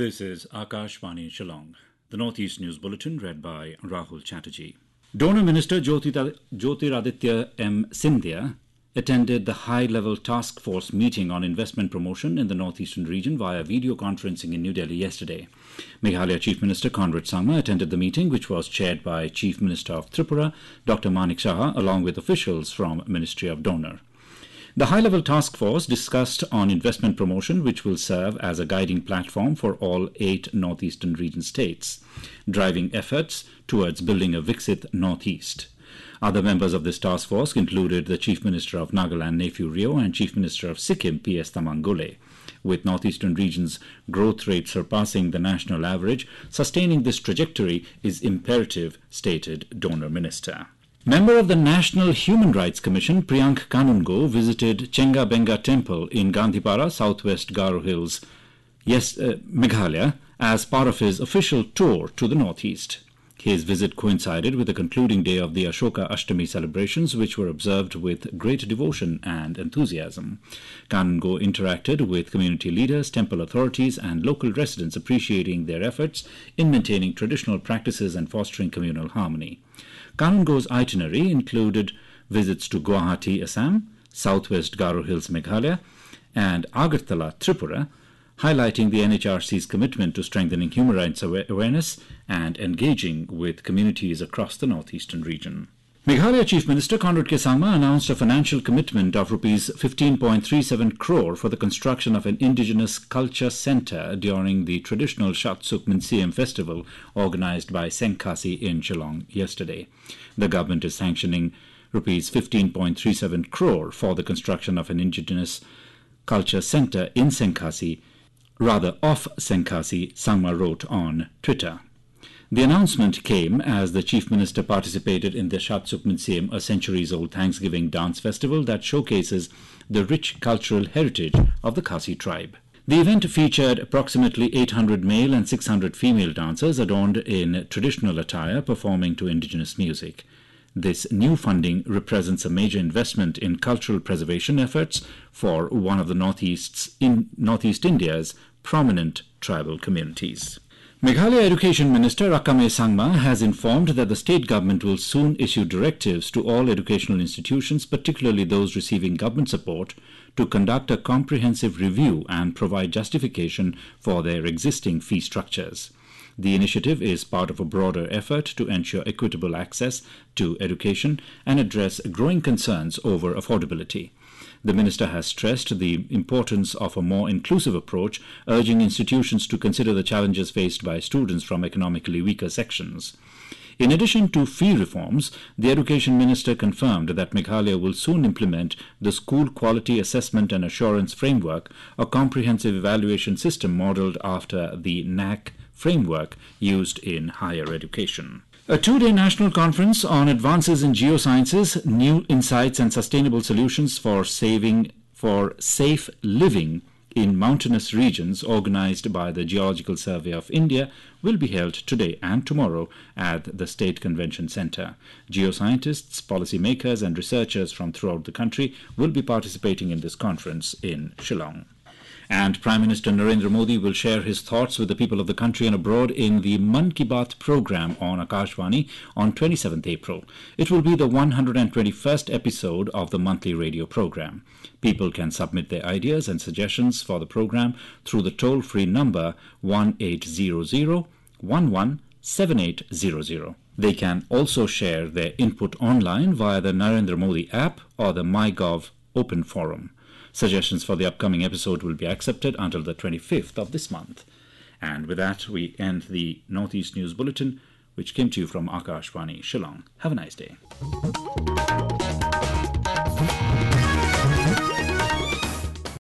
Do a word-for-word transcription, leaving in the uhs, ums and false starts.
This is Akashvani Shillong, the Northeast News Bulletin read by Rahul Chatterjee. Donor Minister Jyotiraditya M. Scindia attended the high-level task force meeting on investment promotion in the northeastern region via video conferencing in New Delhi yesterday. Meghalaya Chief Minister Conrad Sangma attended the meeting, which was chaired by Chief Minister of Tripura, Doctor Manik Saha, along with officials from Ministry of Donor. The high-level task force discussed on investment promotion, which will serve as a guiding platform for all eight northeastern region states, driving efforts towards building a Viksit Northeast. Other members of this task force included the Chief Minister of Nagaland, Nephew Rio, and Chief Minister of Sikkim, P S Tamang Gule. With northeastern regions' growth rate surpassing the national average, sustaining this trajectory is imperative, stated Donor Minister. Member of the National Human Rights Commission, Priyank Kanungo, visited Chenga Benga Temple in Gandhipara, southwest Garo Hills, yes, uh, Meghalaya, as part of his official tour to the northeast. His visit coincided with the concluding day of the Ashoka Ashtami celebrations, which were observed with great devotion and enthusiasm. Kanungo interacted with community leaders, temple authorities, and local residents, appreciating their efforts in maintaining traditional practices and fostering communal harmony. Kanungo's itinerary included visits to Guwahati, Assam, southwest Garo Hills, Meghalaya, and Agartala, Tripura, highlighting the N H R C's commitment to strengthening human rights awareness and engaging with communities across the northeastern region. Meghalaya Chief Minister Conrad K. Sangma announced a financial commitment of rupees fifteen point three seven crore for the construction of an indigenous culture centre during the traditional Shatsuk Minsiam festival organised by Senkhasi in Shillong yesterday. The government is sanctioning rupees fifteen point three seven crore for the construction of an indigenous culture centre in Senkhasi, rather off Senkhasi, Sangma wrote on Twitter. The announcement came as the Chief Minister participated in the Shatsuk Minsiam, a centuries-old Thanksgiving dance festival that showcases the rich cultural heritage of the Khasi tribe. The event featured approximately eight hundred male and six hundred female dancers adorned in traditional attire performing to indigenous music. This new funding represents a major investment in cultural preservation efforts for one of the Northeast's in Northeast India's prominent tribal communities. Meghalaya Education Minister Rakame Sangma has informed that the state government will soon issue directives to all educational institutions, particularly those receiving government support, to conduct a comprehensive review and provide justification for their existing fee structures. The initiative is part of a broader effort to ensure equitable access to education and address growing concerns over affordability. The minister has stressed the importance of a more inclusive approach, urging institutions to consider the challenges faced by students from economically weaker sections. In addition to fee reforms, the Education Minister confirmed that Meghalaya will soon implement the School Quality Assessment and Assurance Framework, a comprehensive evaluation system modelled after the N A C framework used in higher education. A two-day national conference on advances in geosciences, new insights and sustainable solutions for saving for safe living in mountainous regions, organized by the Geological Survey of India, will be held today and tomorrow at the State Convention Centre. Geoscientists, policymakers and researchers from throughout the country will be participating in this conference in Shillong. And Prime Minister Narendra Modi will share his thoughts with the people of the country and abroad in the Mann Ki Baat program on Akashvani on twenty-seventh April. It will be the one hundred twenty-first episode of the monthly radio program. People can submit their ideas and suggestions for the program through the toll-free number one eight hundred, one one seven eight zero zero. They can also share their input online via the Narendra Modi app or the MyGov open forum. Suggestions for the upcoming episode will be accepted until the twenty-fifth of this month. And with that, we end the Northeast News Bulletin, which came to you from Akashvani Shillong. Have a nice day.